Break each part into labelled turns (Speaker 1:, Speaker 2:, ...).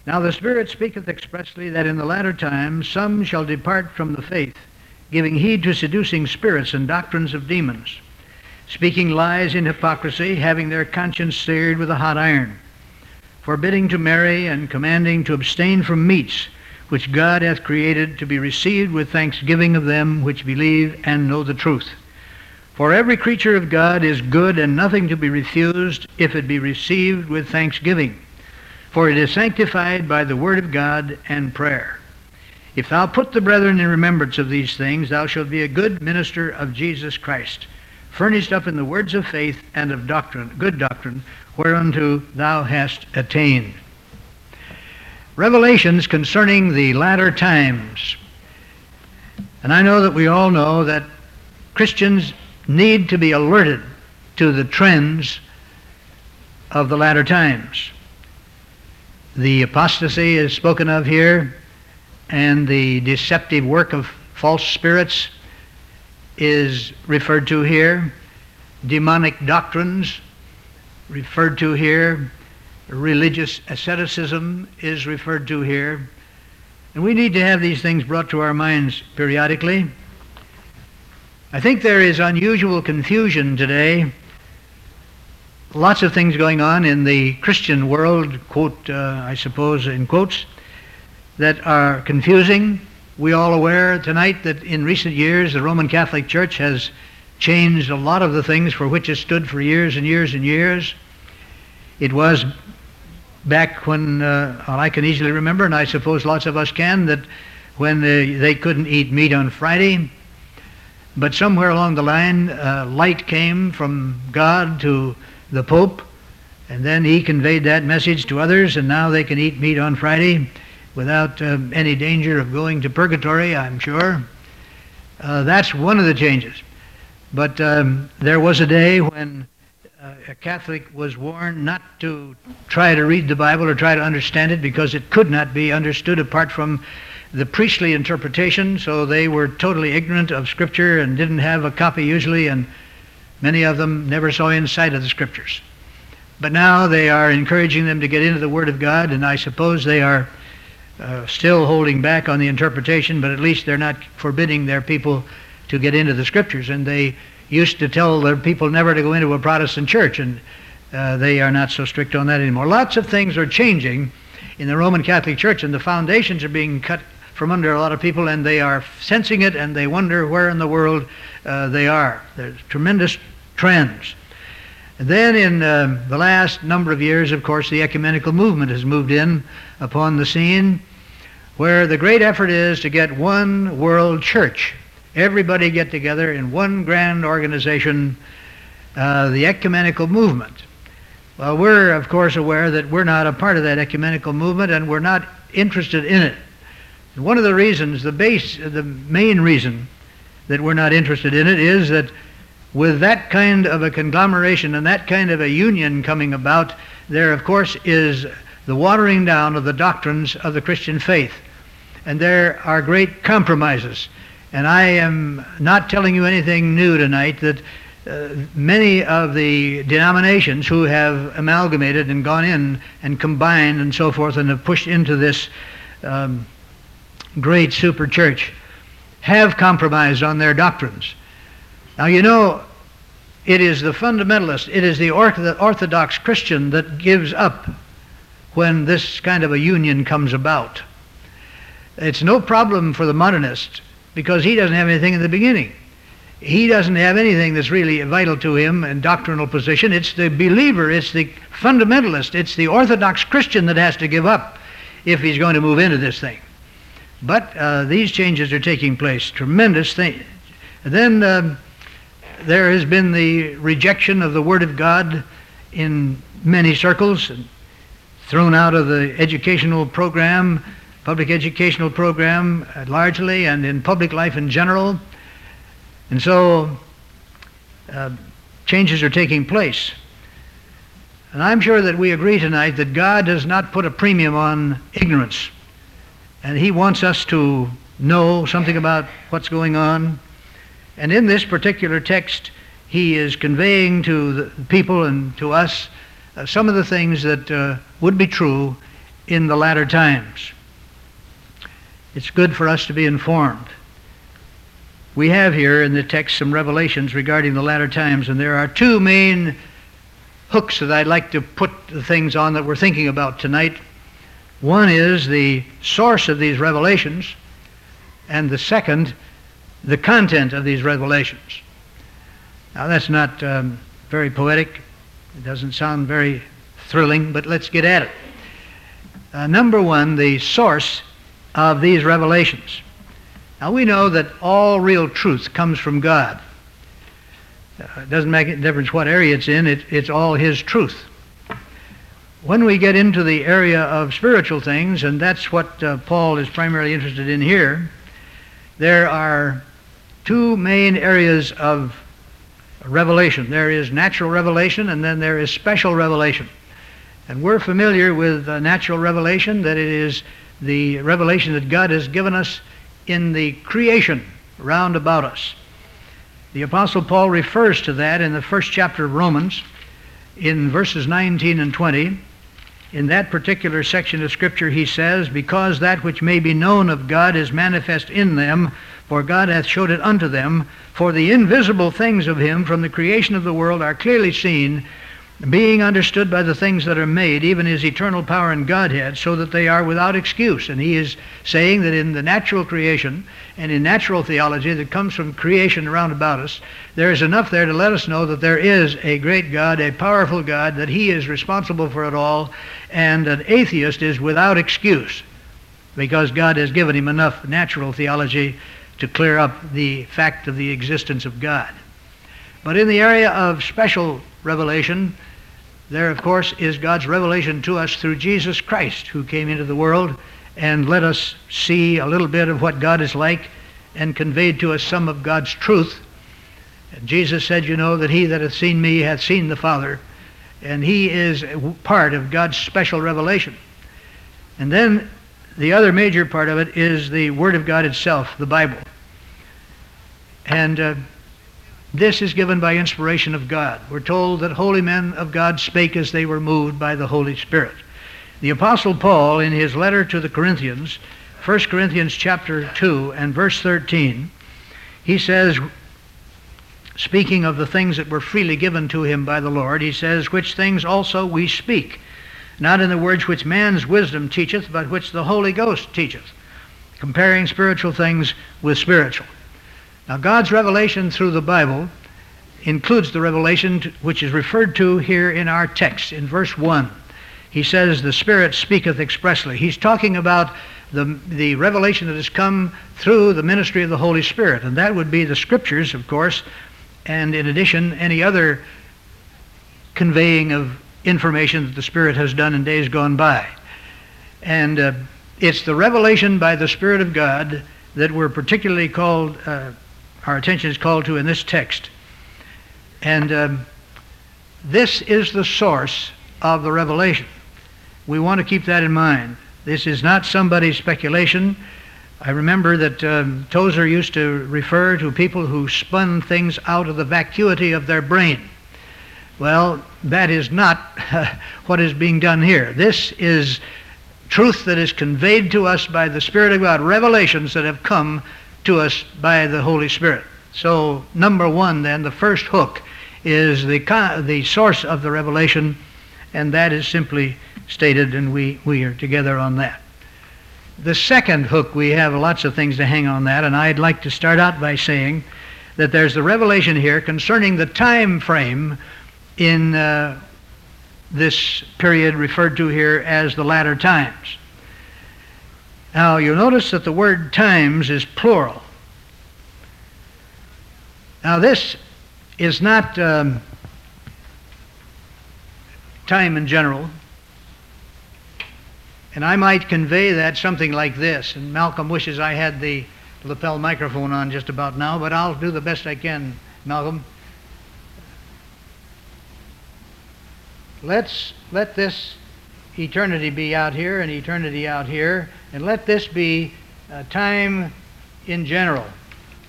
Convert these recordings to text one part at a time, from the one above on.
Speaker 1: Now the Spirit speaketh expressly that in the latter times some shall depart from the faith, giving heed to seducing spirits and doctrines of demons, speaking lies in hypocrisy, having their conscience seared with a hot iron, forbidding to marry, and commanding to abstain from meats, which God hath created to be received with thanksgiving of them which believe and know the truth. For every creature of God is good, and nothing to be refused, if it be received with thanksgiving. For it is sanctified by the word of God and prayer. If thou put the brethren in remembrance of these things, thou shalt be a good minister of Jesus Christ, furnished up in the words of faith and of doctrine, good doctrine, whereunto thou hast attained. Revelations concerning the latter times. And I know that we all know that Christians need to be alerted to the trends of the latter times. The apostasy is spoken of here, and the deceptive work of false spirits is referred to here. Demonic doctrines referred to here. Religious asceticism is referred to here. And we need to have these things brought to our minds periodically. I think there is unusual confusion today. Lots of things going on in the Christian world, quote, I suppose in quotes, that are confusing. We all aware tonight that in recent years the Roman Catholic Church has changed a lot of the things for which it stood for years and years and years. It was back when, I can easily remember, and I suppose lots of us can, that when they couldn't eat meat on Friday, but somewhere along the line, light came from God to the Pope, and then he conveyed that message to others, and now they can eat meat on Friday without any danger of going to purgatory, I'm sure. That's one of the changes. But there was a day when a Catholic was warned not to try to read the Bible or try to understand it, because it could not be understood apart from the priestly interpretation, so they were totally ignorant of Scripture and didn't have a copy usually, and many of them never saw inside of the Scriptures. But now they are encouraging them to get into the Word of God, and I suppose they are still holding back on the interpretation, but at least they're not forbidding their people to get into the Scriptures. And they used to tell their people never to go into a Protestant church, and they are not so strict on that anymore. Lots of things are changing in the Roman Catholic Church, and the foundations are being cut from under a lot of people, and they are sensing it, and they wonder where in the world they are. There's tremendous trends. And then in the last number of years, of course, the ecumenical movement has moved in upon the scene, where the great effort is to get one world church. Everybody get together in one grand organization, the ecumenical movement. Well, we're, of course, aware that we're not a part of that ecumenical movement, and we're not interested in it. And one of the reasons, the main reason that we're not interested in it is that with that kind of a conglomeration and that kind of a union coming about, there, of course, is the watering down of the doctrines of the Christian faith. And there are great compromises. And I am not telling you anything new tonight, that many of the denominations who have amalgamated and gone in and combined and so forth and have pushed into this great super church have compromised on their doctrines. Now, you know, it is the fundamentalist, it is the Orthodox Christian that gives up when this kind of a union comes about. It's no problem for the modernist, because he doesn't have anything in the beginning. He doesn't have anything that's really vital to him in doctrinal position. It's the believer, it's the fundamentalist, it's the Orthodox Christian that has to give up if he's going to move into this thing. But these changes are taking place, tremendous things. Then there has been the rejection of the Word of God in many circles, and thrown out of the educational program, public educational program largely, and in public life in general. And so changes are taking place. And I'm sure that we agree tonight that God does not put a premium on ignorance. And He wants us to know something about what's going on. And in this particular text, He is conveying to the people and to us some of the things that would be true in the latter times. It's good for us to be informed. We have here in the text some revelations regarding the latter times, and there are two main hooks that I'd like to put the things on that we're thinking about tonight. One is the source of these revelations, and the second, the content of these revelations. Now that's not very poetic. It doesn't sound very thrilling, but let's get at it. Number one, the source of these revelations. Now we know that all real truth comes from God. It doesn't make a difference what area it's in, it's all His truth. When we get into the area of spiritual things, and that's what Paul is primarily interested in here, there are two main areas of revelation. There is natural revelation, and then there is special revelation. And we're familiar with natural revelation, that it is the revelation that God has given us in the creation round about us. The Apostle Paul refers to that in the first chapter of Romans, in verses 19 and 20. In that particular section of Scripture he says, "Because that which may be known of God is manifest in them, for God hath showed it unto them. For the invisible things of Him from the creation of the world are clearly seen, being understood by the things that are made, even His eternal power and Godhead, so that they are without excuse." And he is saying that in the natural creation and in natural theology that comes from creation around about us, there is enough there to let us know that there is a great God, a powerful God, that He is responsible for it all, and an atheist is without excuse because God has given him enough natural theology to clear up the fact of the existence of God. But in the area of special revelation, there of course is God's revelation to us through Jesus Christ, who came into the world and let us see a little bit of what God is like and conveyed to us some of God's truth. And Jesus said, you know, that he that hath seen me hath seen the Father, and he is part of God's special revelation. And then the other major part of it is the Word of God itself, the Bible. And this is given by inspiration of God. We're told that holy men of God spake as they were moved by the Holy Spirit. The Apostle Paul, in his letter to the Corinthians, 1 Corinthians chapter 2 and verse 13, he says, speaking of the things that were freely given to him by the Lord, he says, "Which things also we speak, not in the words which man's wisdom teacheth, but which the Holy Ghost teacheth," comparing spiritual things with spiritual. Now, God's revelation through the Bible includes the revelation which is referred to here in our text in verse 1. He says, "The Spirit speaketh expressly." He's talking about the revelation that has come through the ministry of the Holy Spirit, and that would be the Scriptures, of course, and in addition, any other conveying of information that the Spirit has done in days gone by. And it's the revelation by the Spirit of God that we're particularly called, our attention is called to in this text. And this is the source of the revelation. We want to keep that in mind. This is not somebody's speculation. I remember that Tozer used to refer to people who spun things out of the vacuity of their brain. Well, that is not what is being done here. This is truth that is conveyed to us by the Spirit of God, revelations that have come to us by the Holy Spirit. So, number one then, the first hook is the source of the revelation, and that is simply stated, and we are together on that. The second hook, we have lots of things to hang on that, and I'd like to start out by saying that there's the revelation here concerning the time frame in this period referred to here as the latter times. Now, you'll notice that the word times is plural. Now, this is not time in general, and I might convey that something like this, and Malcolm wishes I had the lapel microphone on just about now, but I'll do the best I can, Malcolm. Let this eternity be out here and eternity out here, and let this be time in general.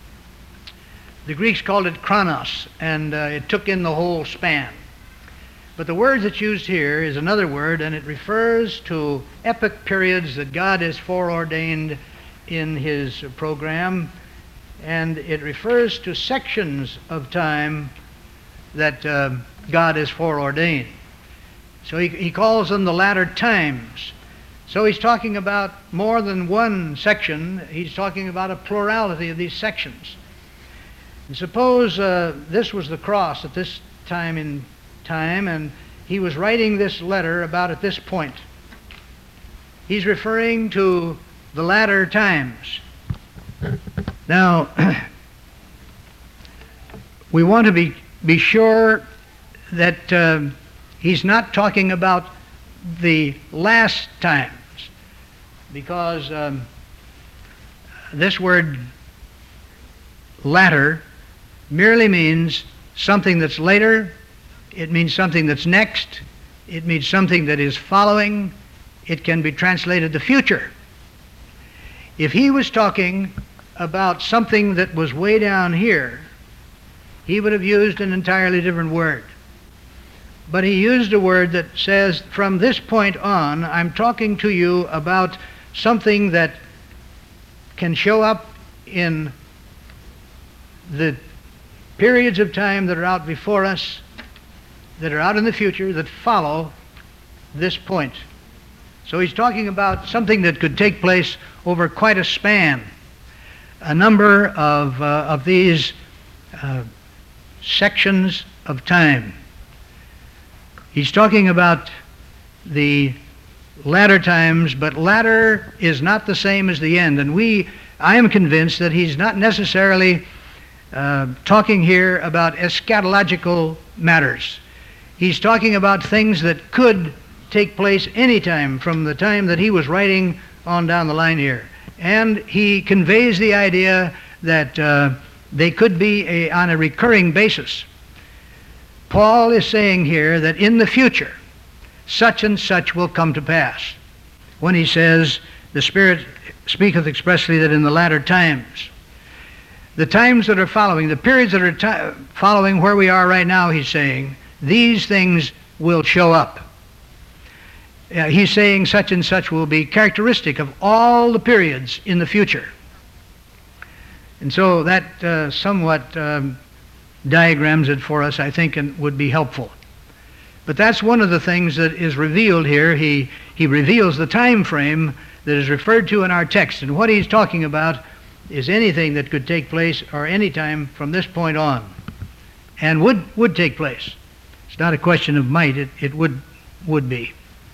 Speaker 1: The Greeks called it chronos, and it took in the whole span. But the word that's used here is another word, and it refers to epic periods that God has foreordained in His program, and it refers to sections of time that God has foreordained. So he calls them the latter times. So he's talking about more than one section. He's talking about a plurality of these sections. And suppose this was the cross at this time in time, and he was writing this letter about at this point. He's referring to the latter times. Now, we want to be sure that he's not talking about the last times, because this word latter merely means something that's later. It means something that's next. It means something that is following. It can be translated the future. If he was talking about something that was way down here, he would have used an entirely different word. But he used a word that says, from this point on, I'm talking to you about something that can show up in the periods of time that are out before us, that are out in the future, that follow this point. So he's talking about something that could take place over quite a span. A number of these sections of time. He's talking about the latter times, but latter is not the same as the end. And I am convinced that he's not necessarily talking here about eschatological matters. He's talking about things that could take place anytime from the time that he was writing on down the line here. And he conveys the idea that they could be on a recurring basis. Paul is saying here that in the future, such and such will come to pass. When he says, the Spirit speaketh expressly that in the latter times. The times that are following, the periods that are following where we are right now, he's saying, these things will show up. He's saying such and such will be characteristic of all the periods in the future. And so that somewhat diagrams it for us, I think, and would be helpful. But that's one of the things that is revealed here. He reveals the time frame that is referred to in our text. And what he's talking about is anything that could take place or any time from this point on. And would take place. It's not a question of might, it would be.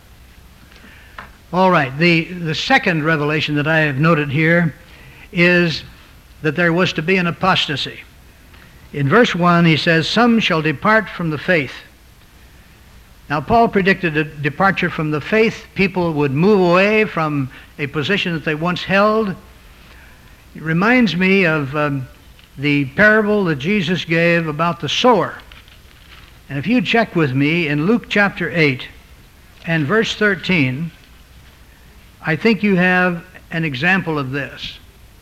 Speaker 1: All right, the second revelation that I have noted here is that there was to be an apostasy. In verse 1 he says, some shall depart from the faith. Now Paul predicted a departure from the faith. People would move away from a position that they once held. It reminds me of the parable that Jesus gave about the sower. And if you check with me in Luke chapter 8 and verse 13, I think you have an example of this.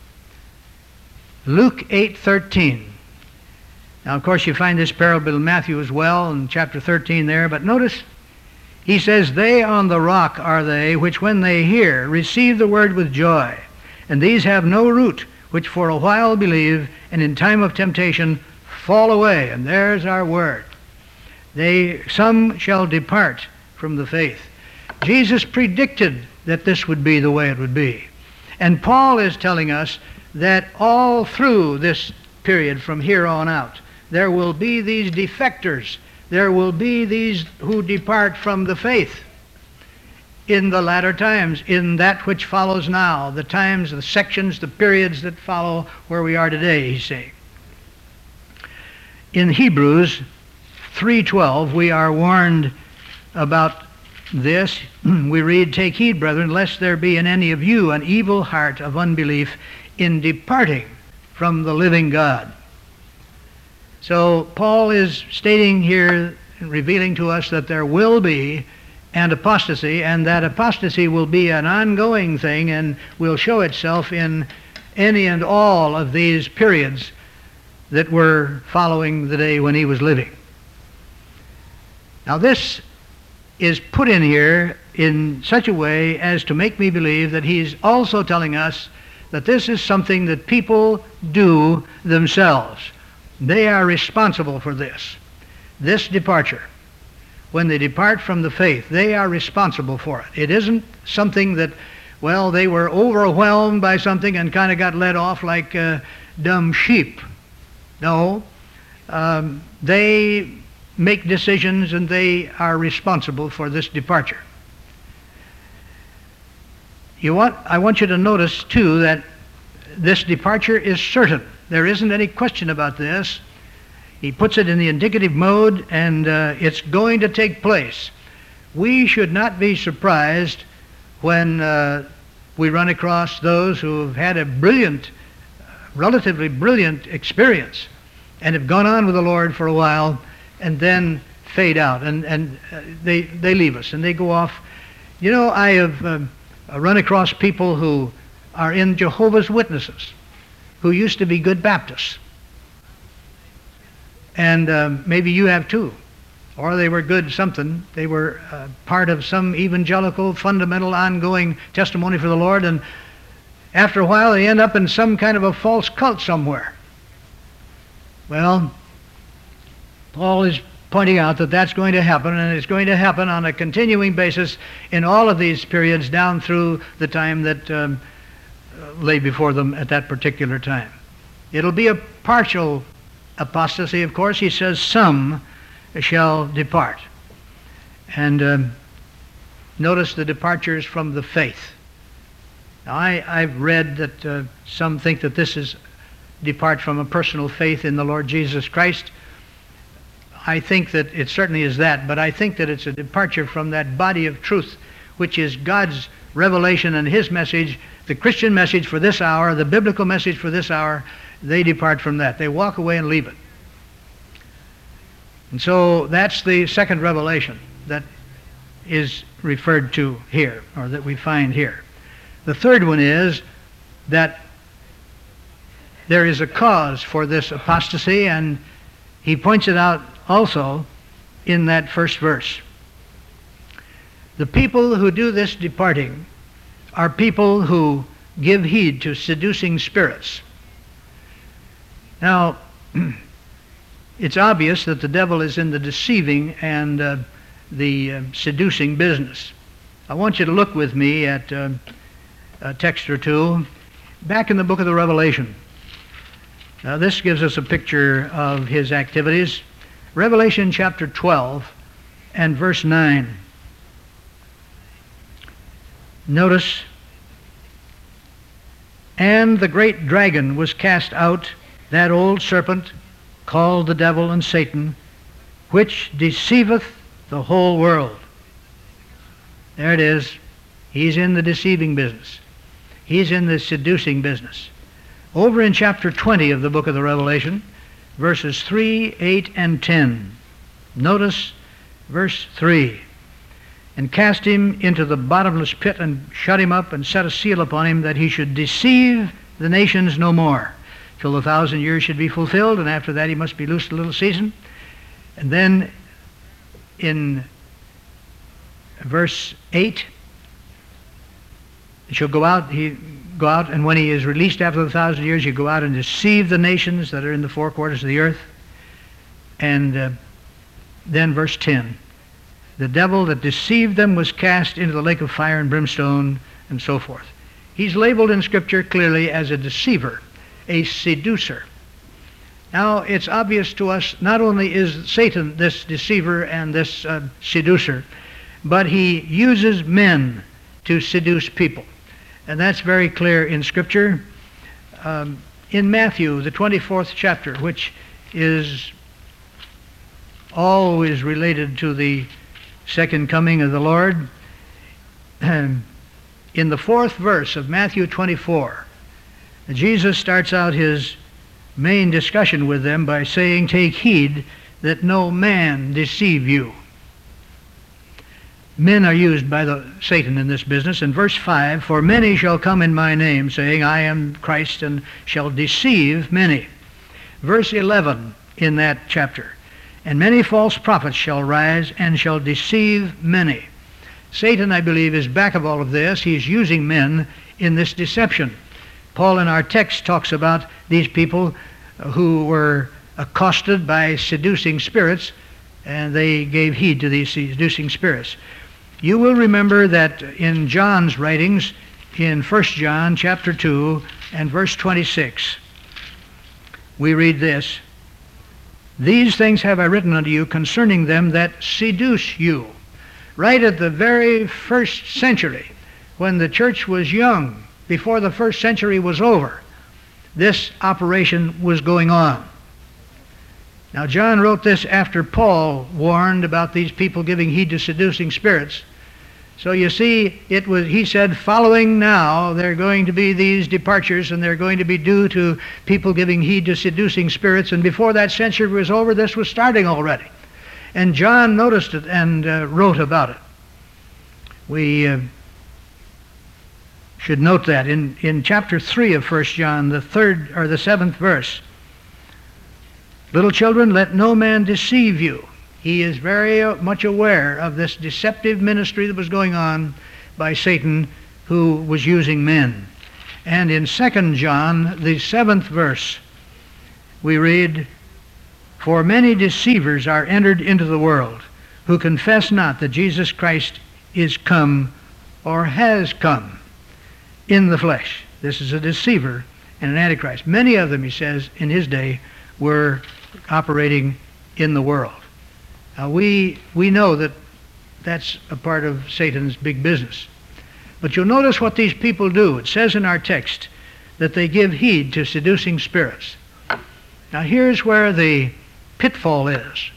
Speaker 1: Luke 8:13. Now, of course, you find this parable in Matthew as well, in chapter 13 there, but notice he says, they on the rock are they, which when they hear, receive the word with joy. And these have no root, which for a while believe, and in time of temptation fall away. And there's our word. Some shall depart from the faith. Jesus predicted that this would be the way it would be. And Paul is telling us that all through this period from here on out, there will be these defectors. There will be these who depart from the faith in the latter times, in that which follows now, the times, the sections, the periods that follow where we are today, he's saying. In Hebrews 3:12, we are warned about this. We read, take heed, brethren, lest there be in any of you an evil heart of unbelief in departing from the living God. So Paul is stating here, revealing to us that there will be an apostasy, and that apostasy will be an ongoing thing and will show itself in any and all of these periods that were following the day when he was living. Now this is put in here in such a way as to make me believe that he's also telling us that this is something that people do themselves. They are responsible for this. This departure. When they depart from the faith, they are responsible for it. It isn't something that, well, they were overwhelmed by something and kind of got led off like dumb sheep. No. They make decisions and they are responsible for this departure. I want you to notice, too, that this departure is certain. There isn't any question about this. He puts it in the indicative mode, and it's going to take place. We should not be surprised when we run across those who have had a brilliant, relatively brilliant experience and have gone on with the Lord for a while and then fade out, and they leave us and they go off. You know, I have run across people who are in Jehovah's Witnesses who used to be good Baptists. And maybe you have too. Or they were good something. They were part of some evangelical, fundamental, ongoing testimony for the Lord, and after a while they end up in some kind of a false cult somewhere. Well, Paul is pointing out that that's going to happen, and it's going to happen on a continuing basis in all of these periods down through the time that lay before them at that particular time. It'll be a partial apostasy, of course. He says some shall depart. And notice the departures from the faith. Now, I've read that some think that this is depart from a personal faith in the Lord Jesus Christ. I think that it certainly is that, but I think that it's a departure from that body of truth, which is God's revelation and His message, the Christian message for this hour, the biblical message for this hour. They depart from that. They walk away and leave it. And so that's the second revelation that is referred to here, or that we find here. The third one is that there is a cause for this apostasy, and he points it out also in that first verse. The people who do this departing are people who give heed to seducing spirits. Now, it's obvious that the devil is in the deceiving and the seducing business. I want you to look with me at a text or two back in the book of the Revelation. Now, this gives us a picture of his activities. Revelation chapter 12 and verse 9. Notice, and the great dragon was cast out, that old serpent, called the devil and Satan, which deceiveth the whole world. There it is. He's in the deceiving business. He's in the seducing business. Over in chapter 20 of the book of the Revelation, verses 3, 8, and 10. Notice verse 3. And cast him into the bottomless pit, and shut him up, and set a seal upon him, that he should deceive the nations no more, till the 1,000 years should be fulfilled, and after that he must be loosed a little season. And then in verse 8, he shall go out, and when he is released after the 1,000 years, he'll go out and deceive the nations that are in the four quarters of the earth. And then verse 10, the devil that deceived them was cast into the lake of fire and brimstone, and so forth. He's labeled in Scripture clearly as a deceiver, a seducer. Now, it's obvious to us, not only is Satan this deceiver and this seducer, but he uses men to seduce people. And that's very clear in Scripture. In Matthew, the 24th chapter, which is always related to the second coming of the Lord, in the 4th verse of Matthew 24, Jesus starts out his main discussion with them by saying, take heed that no man deceive you. Men are used by Satan in this business. In verse 5, for many shall come in my name, saying, I am Christ, and shall deceive many. Verse 11 in that chapter, And many false prophets shall rise and shall deceive many. Satan, I believe, is back of all of this. He's using men in this deception. Paul in our text talks about these people who were accosted by seducing spirits, and they gave heed to these seducing spirits. You will remember that in John's writings, in 1 John chapter 2 and verse 26, we read this: "These things have I written unto you concerning them that seduce you." Right at the very first century, when the church was young, before the first century was over, this operation was going on. Now, John wrote this after Paul warned about these people giving heed to seducing spirits. So you see, he said, following now, there are going to be these departures, and they're going to be due to people giving heed to seducing spirits. And before that century was over, this was starting already. And John noticed it and wrote about it. We should note that in chapter 3 of 1 John, the 3rd or the 7th verse, "Little children, let no man deceive you." He is very much aware of this deceptive ministry that was going on by Satan, who was using men. And in 2 John, the 7th verse, we read, "For many deceivers are entered into the world, who confess not that Jesus Christ is come or has come in the flesh." This is a deceiver and an antichrist. Many of them, he says, in his day were operating in the world. Now we know that that's a part of Satan's big business. But you'll notice what these people do. It says in our text that they give heed to seducing spirits. Now here's where the pitfall is.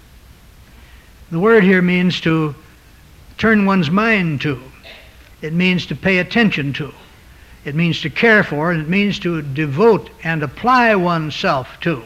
Speaker 1: The word here means to turn one's mind to. It means to pay attention to. It means to care for, and it means to devote and apply oneself to.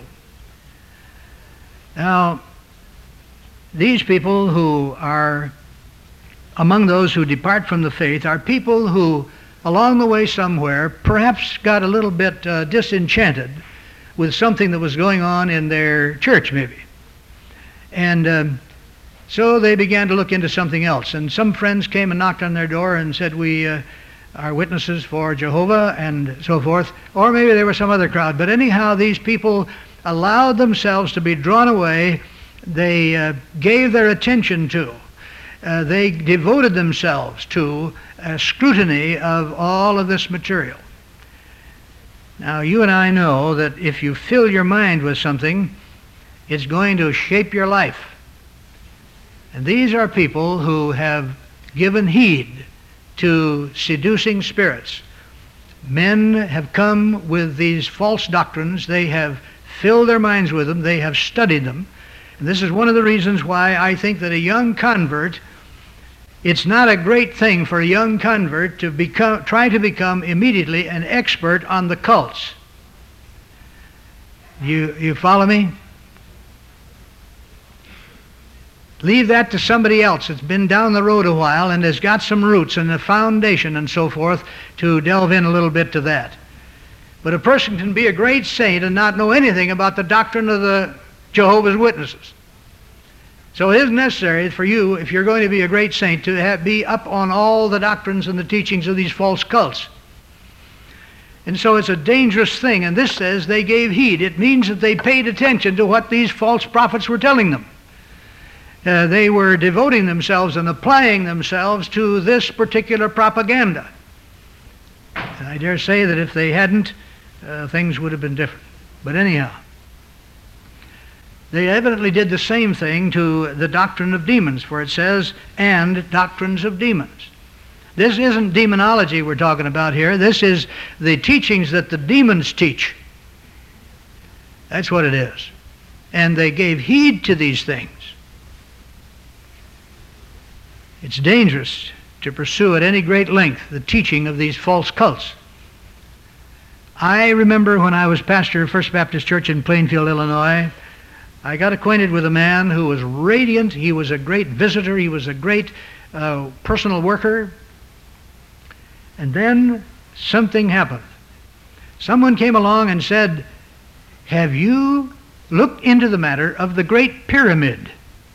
Speaker 1: Now, these people who are among those who depart from the faith are people who, along the way somewhere, perhaps got a little bit disenchanted with something that was going on in their church, maybe. And so they began to look into something else. And some friends came and knocked on their door and said, "We are witnesses for Jehovah," and so forth. Or maybe there was some other crowd. But anyhow, these people allowed themselves to be drawn away. They gave their attention to, they devoted themselves to scrutiny of all of this material. Now, you and I know that if you fill your mind with something, it's going to shape your life. And these are people who have given heed to seducing spirits. Men have come with these false doctrines. They have filled their minds with them. They have studied them. And this is one of the reasons why I think that a young convert, it's not a great thing for a young convert to try to become immediately an expert on the cults. You follow me? Leave that to somebody else that's been down the road a while and has got some roots and a foundation and so forth to delve in a little bit to that. But a person can be a great saint and not know anything about the doctrine of the Jehovah's Witnesses. So it isn't necessary for you, if you're going to be a great saint, to be up on all the doctrines and the teachings of these false cults. And so it's a dangerous thing. And this says they gave heed. It means that they paid attention to what these false prophets were telling them. They were devoting themselves and applying themselves to this particular propaganda. And I dare say that if they hadn't, things would have been different. But anyhow, they evidently did the same thing to the doctrine of demons, for it says, "and doctrines of demons." This isn't demonology we're talking about here. This is the teachings that the demons teach. That's what it is. And they gave heed to these things. It's dangerous to pursue at any great length the teaching of these false cults. I remember when I was pastor of First Baptist Church in Plainfield, Illinois, I got acquainted with a man who was radiant. He was a great visitor. He was a great personal worker. And then something happened. Someone came along and said, "Have you looked into the matter of the Great Pyramid?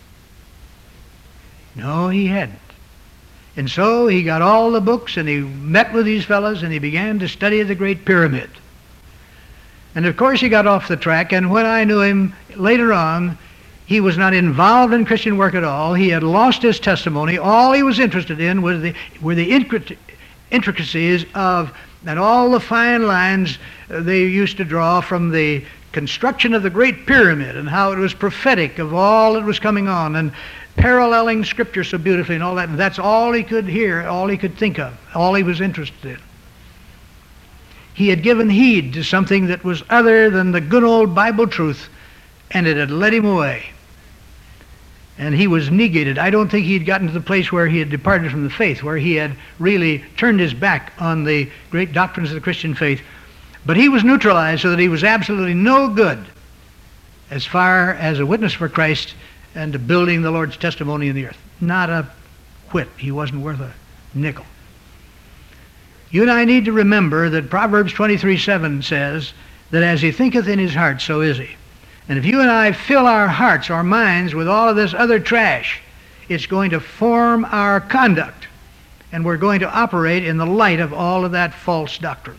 Speaker 1: No, he hadn't. And so he got all the books and he met with these fellows and he began to study the Great Pyramid. And of course he got off the track, and when I knew him later on, he was not involved in Christian work at all. He had lost his testimony. All he was interested in were the intricacies of, and all the fine lines they used to draw from the construction of the Great Pyramid and how it was prophetic of all that was coming on and paralleling Scripture so beautifully and all that. And that's all he could hear, all he could think of, all he was interested in. He had given heed to something that was other than the good old Bible truth, and it had led him away. And he was negated. I don't think he had gotten to the place where he had departed from the faith, where he had really turned his back on the great doctrines of the Christian faith. But he was neutralized so that he was absolutely no good as far as a witness for Christ and to building the Lord's testimony in the earth. Not a whit. He wasn't worth a nickel. You and I need to remember that Proverbs 23:7 says that as he thinketh in his heart, so is he. And if you and I fill our hearts, our minds, with all of this other trash, it's going to form our conduct. And we're going to operate in the light of all of that false doctrine.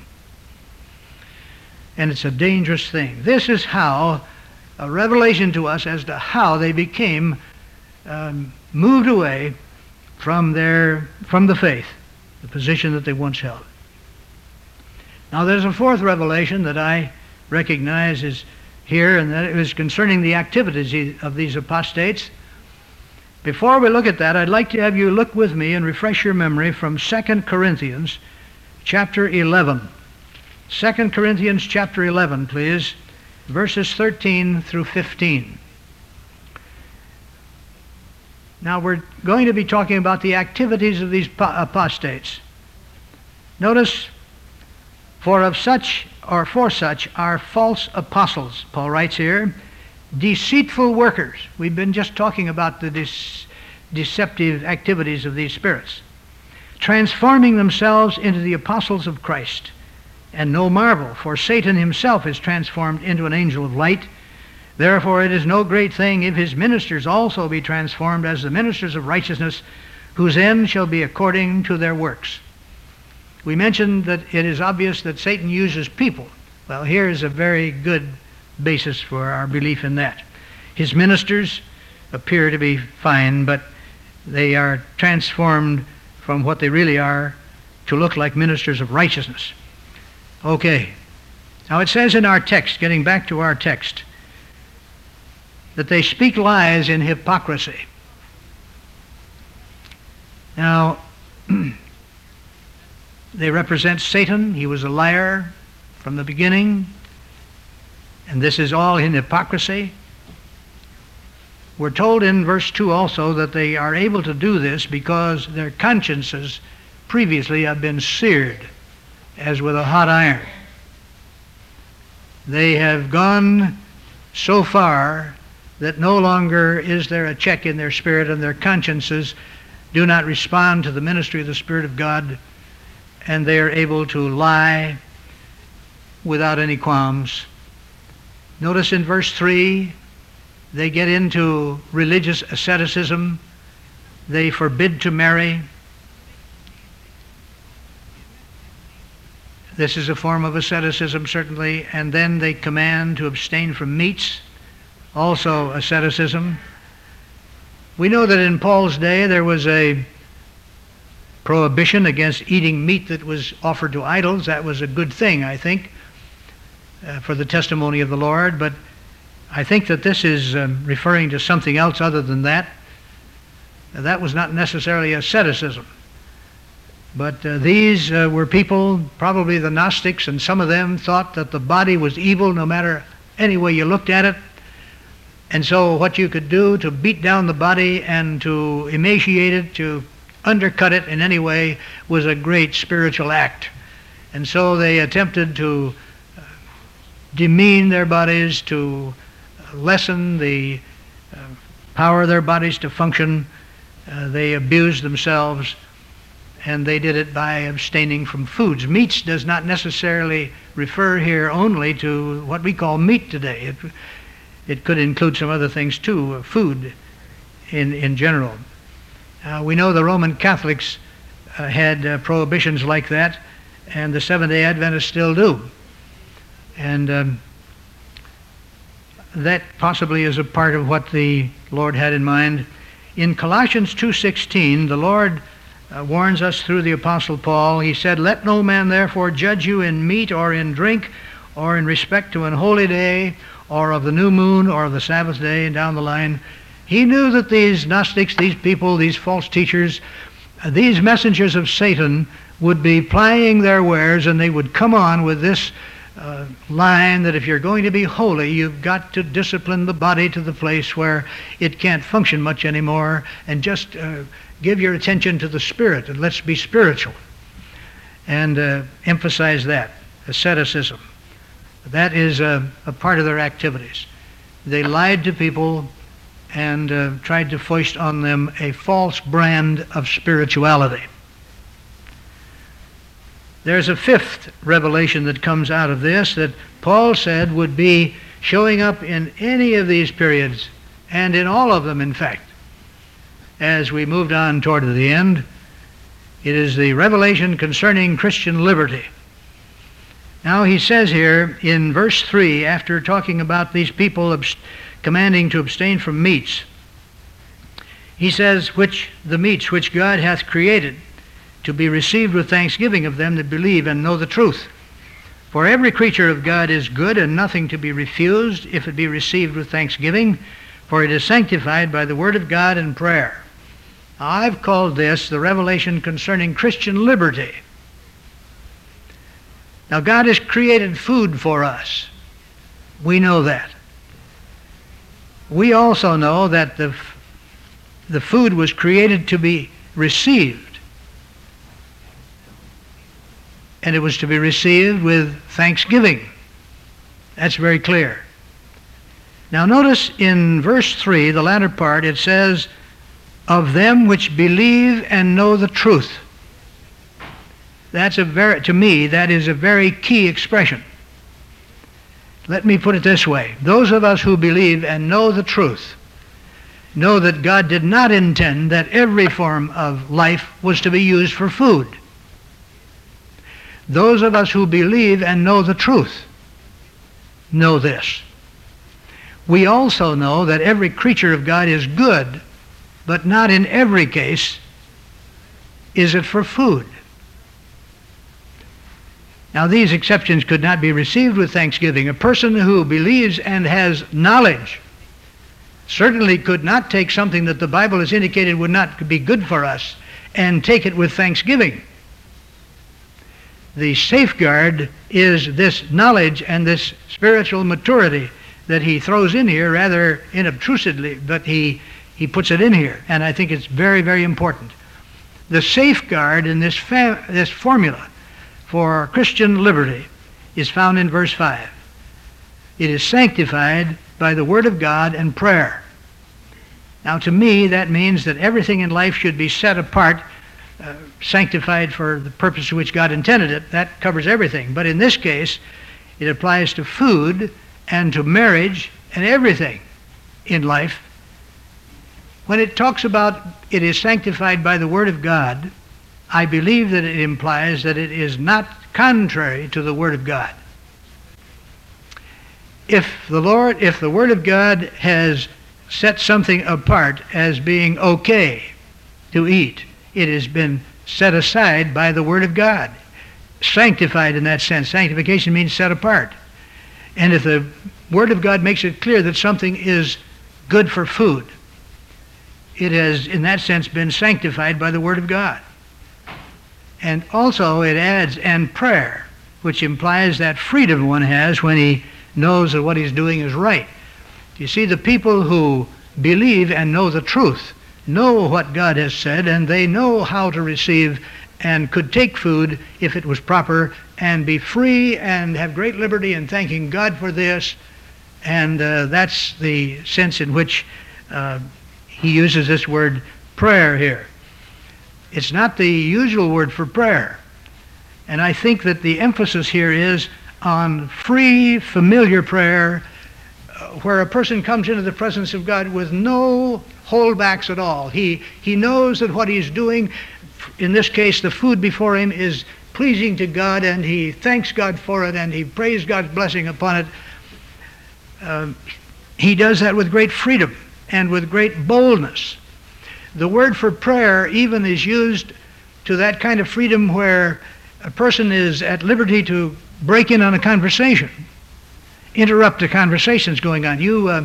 Speaker 1: And it's a dangerous thing. This is how a revelation to us as to how they became moved away from the faith, the position that they once held. Now there's a fourth revelation that I recognize is here, and that is concerning the activities of these apostates. Before we look at that, I'd like to have you look with me and refresh your memory from 2 Corinthians chapter 11. 2 Corinthians chapter 11, please, verses 13 through 15. Now we're going to be talking about the activities of these apostates. Notice, for such are false apostles, Paul writes here, deceitful workers. We've been just talking about the deceptive activities of these spirits, transforming themselves into the apostles of Christ. And no marvel, for Satan himself is transformed into an angel of light. Therefore it is no great thing if his ministers also be transformed as the ministers of righteousness, whose end shall be according to their works. We mentioned that it is obvious that Satan uses people. Well, here is a very good basis for our belief in that. His ministers appear to be fine, but they are transformed from what they really are to look like ministers of righteousness. Okay. Now it says in our text, getting back to our text, that they speak lies in hypocrisy. Now, they represent Satan. He was a liar from the beginning, and this is all in hypocrisy. We're told in verse 2 also that they are able to do this because their consciences previously have been seared as with a hot iron. They have gone so far that no longer is there a check in their spirit, and their consciences do not respond to the ministry of the Spirit of God, and they are able to lie without any qualms. Notice in verse 3, they get into religious asceticism. They forbid to marry. This is a form of asceticism, certainly. And then they command to abstain from meats, also asceticism. We know that in Paul's day there was a prohibition against eating meat that was offered to idols. That was a good thing, I think, for the testimony of the Lord. But I think that this is referring to something else other than that. That was not necessarily asceticism. But these were people, probably the Gnostics, and some of them thought that the body was evil no matter any way you looked at it. And so what you could do to beat down the body and to emaciate it, to undercut it in any way, was a great spiritual act. And so they attempted to demean their bodies, to lessen the power of their bodies to function. They abused themselves, and they did it by abstaining from foods. Meats does not necessarily refer here only to what we call meat today. it could include some other things too, food in general. We know the Roman Catholics had prohibitions like that, and the Seventh-day Adventists still do. And that possibly is a part of what the Lord had in mind. In Colossians 2:16, the Lord warns us through the Apostle Paul. He said, "Let no man therefore judge you in meat or in drink, or in respect to an holy day, or of the new moon, or of the Sabbath day," and down the line. He knew that these Gnostics, these people, these false teachers, these messengers of Satan would be plying their wares, and they would come on with this line that if you're going to be holy, you've got to discipline the body to the place where it can't function much anymore, and just give your attention to the spirit, and let's be spiritual. And emphasize that, asceticism. That is a part of their activities. They lied to people and tried to foist on them a false brand of spirituality. There's a fifth revelation that comes out of this that Paul said would be showing up in any of these periods, and in all of them, in fact, as we moved on toward the end. It is the revelation concerning Christian liberty. Now he says here in verse 3, after talking about these people commanding to abstain from meats, he says, "Which the meats which God hath created, to be received with thanksgiving of them that believe and know the truth. For every creature of God is good, and nothing to be refused, if it be received with thanksgiving, for it is sanctified by the word of God and prayer." Now, I've called this the revelation concerning Christian liberty. Now, God has created food for us. We know that. We also know that the food was created to be received. And it was to be received with thanksgiving. That's very clear. Now notice in verse 3, the latter part, it says, "Of them which believe and know the truth." That's to me, that is a very key expression. Let me put it this way. Those of us who believe and know the truth know that God did not intend that every form of life was to be used for food. Those of us who believe and know the truth know this. We also know that every creature of God is good, but not in every case is it for food. Now, these exceptions could not be received with thanksgiving. A person who believes and has knowledge certainly could not take something that the Bible has indicated would not be good for us and take it with thanksgiving. The safeguard is this knowledge and this spiritual maturity that he throws in here rather inobtrusively, but he puts it in here, and I think it's very, very important. The safeguard in this formula for Christian liberty is found in verse 5. It is sanctified by the Word of God and prayer. Now, to me, that means that everything in life should be set apart, sanctified for the purpose to which God intended it. That covers everything. But in this case, it applies to food and to marriage and everything in life. When it talks about it is sanctified by the Word of God, I believe that it implies that it is not contrary to the Word of God. If the Word of God has set something apart as being okay to eat, it has been set aside by the Word of God. Sanctified in that sense. Sanctification means set apart. And if the Word of God makes it clear that something is good for food, it has, in that sense, been sanctified by the Word of God. And also it adds, and prayer, which implies that freedom one has when he knows that what he's doing is right. You see, the people who believe and know the truth know what God has said, and they know how to receive and could take food if it was proper and be free and have great liberty in thanking God for this. And that's the sense in which he uses this word prayer here. It's not the usual word for prayer. And I think that the emphasis here is on free, familiar prayer where a person comes into the presence of God with no holdbacks at all. He knows that what he's doing, in this case the food before him, is pleasing to God, and he thanks God for it, and he prays God's blessing upon it. He does that with great freedom and with great boldness. The word for prayer even is used to that kind of freedom where a person is at liberty to break in on a conversation, interrupt a conversation that's going on. You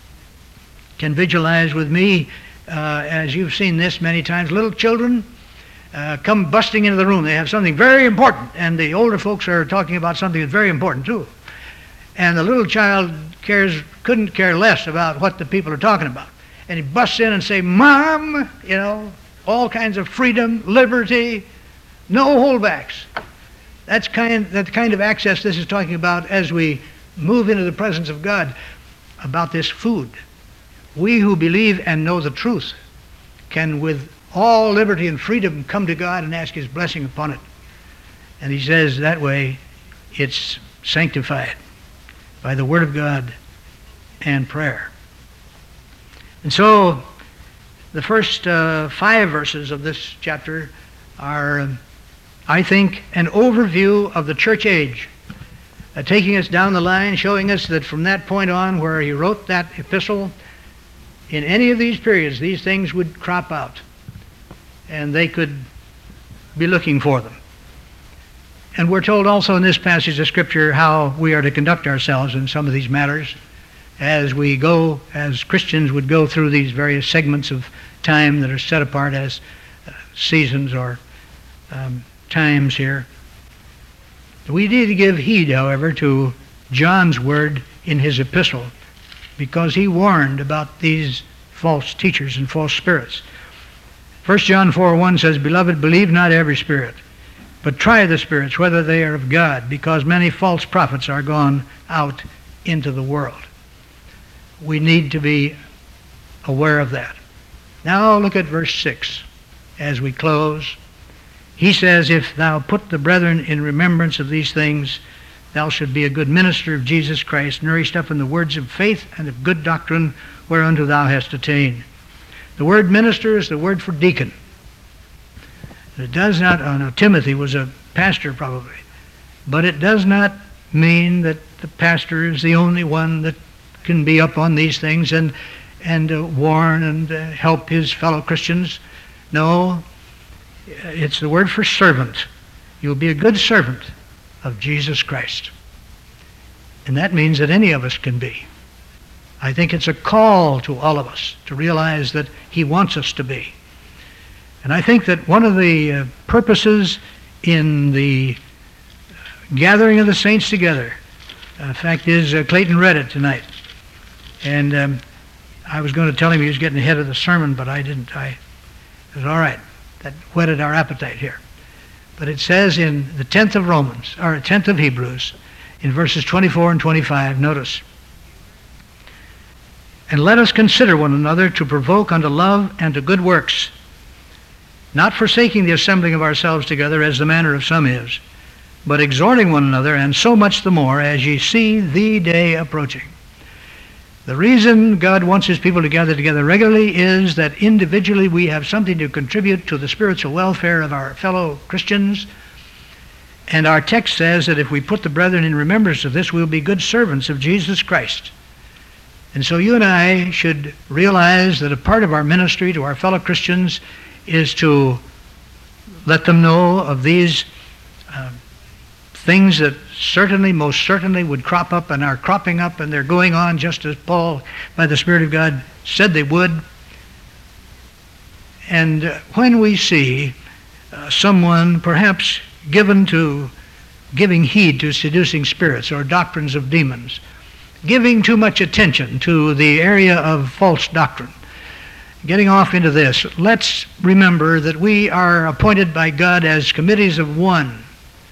Speaker 1: can visualize with me, as you've seen this many times, little children come busting into the room. They have something very important, and the older folks are talking about something that's very important too. And the little child couldn't care less about what the people are talking about. And he busts in and say, "Mom," all kinds of freedom, liberty, no holdbacks. That's the kind of access this is talking about as we move into the presence of God about this food. We who believe and know the truth can with all liberty and freedom come to God and ask his blessing upon it. And he says that way it's sanctified by the Word of God and prayer. And so the first 5 verses of this chapter are, I think, an overview of the church age, taking us down the line, showing us that from that point on where he wrote that epistle, in any of these periods, these things would crop out, and they could be looking for them. And we're told also in this passage of Scripture how we are to conduct ourselves in some of these matters as we go, as Christians would go through these various segments of time that are set apart as seasons or times here. We need to give heed, however, to John's word in his epistle, because he warned about these false teachers and false spirits. 1 John 4:1 says, "Beloved, believe not every spirit, but try the spirits, whether they are of God, because many false prophets are gone out into the world." We need to be aware of that. Now look at verse 6 as we close. He says, "If thou put the brethren in remembrance of these things, thou should be a good minister of Jesus Christ, nourished up in the words of faith and of good doctrine, whereunto thou hast attained." The word minister is the word for deacon. It does not, Timothy was a pastor probably, but it does not mean that the pastor is the only one that can be up on these things and warn and help his fellow Christians. No, it's the word for servant. You'll be a good servant of Jesus Christ. And that means that any of us can be. I think it's a call to all of us to realize that he wants us to be. And I think that one of the purposes in the gathering of the saints together, the fact is, Clayton read it tonight. And I was going to tell him he was getting ahead of the sermon, but I didn't. It was all right. That whetted our appetite here. But it says in the 10th of Romans, or 10th of Hebrews, in verses 24 and 25, notice, "And let us consider one another to provoke unto love and to good works, not forsaking the assembling of ourselves together as the manner of some is, but exhorting one another, and so much the more as ye see the day approaching." The reason God wants his people to gather together regularly is that individually we have something to contribute to the spiritual welfare of our fellow Christians. And our text says that if we put the brethren in remembrance of this, we'll be good servants of Jesus Christ. And so you and I should realize that a part of our ministry to our fellow Christians is to let them know of these things that most certainly would crop up and are cropping up, and they're going on just as Paul, by the Spirit of God, said they would. And when we see someone perhaps given to giving heed to seducing spirits or doctrines of demons, giving too much attention to the area of false doctrine, getting off into this, let's remember that we are appointed by God as committees of one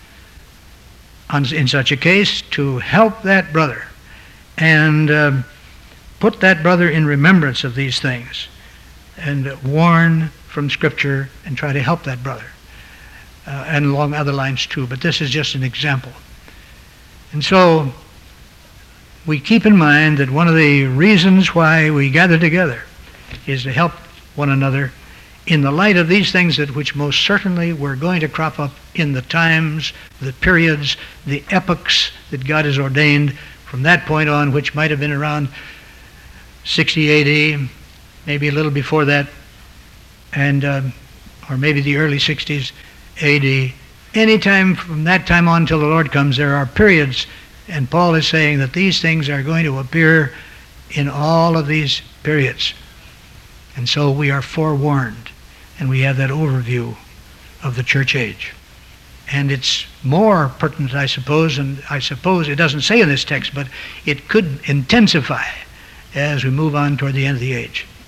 Speaker 1: in such a case to help that brother and put that brother in remembrance of these things and warn from Scripture and try to help that brother. And along other lines too, but this is just an example. And so we keep in mind that one of the reasons why we gather together is to help one another in the light of these things that which most certainly were going to crop up in the times, the periods, the epochs that God has ordained from that point on, which might have been around 60 A.D., maybe a little before that, and or maybe the early 60s A.D. Any time from that time on till the Lord comes, there are periods, and Paul is saying that these things are going to appear in all of these periods. And so we are forewarned, and we have that overview of the church age. And it's more pertinent, I suppose, and I suppose it doesn't say in this text, but it could intensify as we move on toward the end of the age.